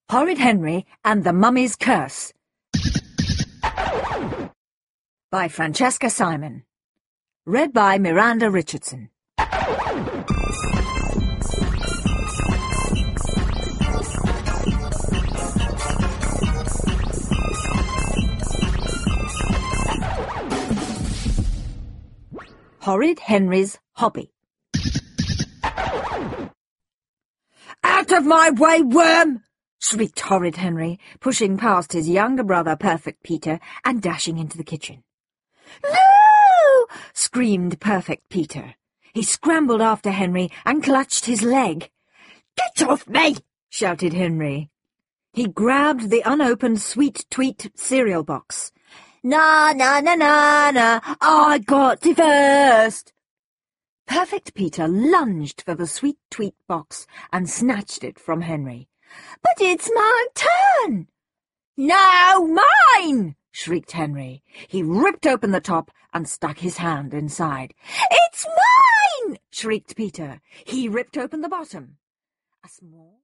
Horrid Henry and the Mummy's Curse by Francesca Simon. Read by Miranda Richardson. Horrid Henry's Hobby. "Out of my way, worm!" shrieked Horrid Henry, pushing past his younger brother, Perfect Peter, and dashing into the kitchen. "No!" screamed Perfect Peter. He scrambled after Henry and clutched his leg. "Get off me!" shouted Henry. He grabbed the unopened Sweet Tweet cereal box. "Na, na, na, na, na, I got it first!" Perfect Peter lunged for the Sweet Tweet box and snatched it from Henry. "But it's my turn!" "No, mine!" shrieked Henry. He ripped open the top and stuck his hand inside. "It's mine!" shrieked Peter. He ripped open the bottom. A small